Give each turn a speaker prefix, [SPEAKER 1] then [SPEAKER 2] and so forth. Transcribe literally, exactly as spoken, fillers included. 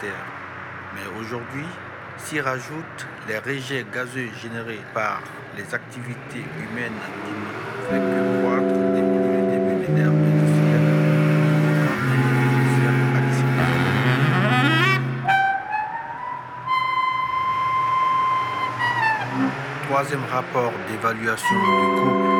[SPEAKER 1] serre. Mais aujourd'hui, s'y rajoutent les rejets gazeux générés par les activités humaines qui ne fait que croître depuis le début de l'ère industrielle comme un effet additionnel. Troisième rapport d'évaluation du couple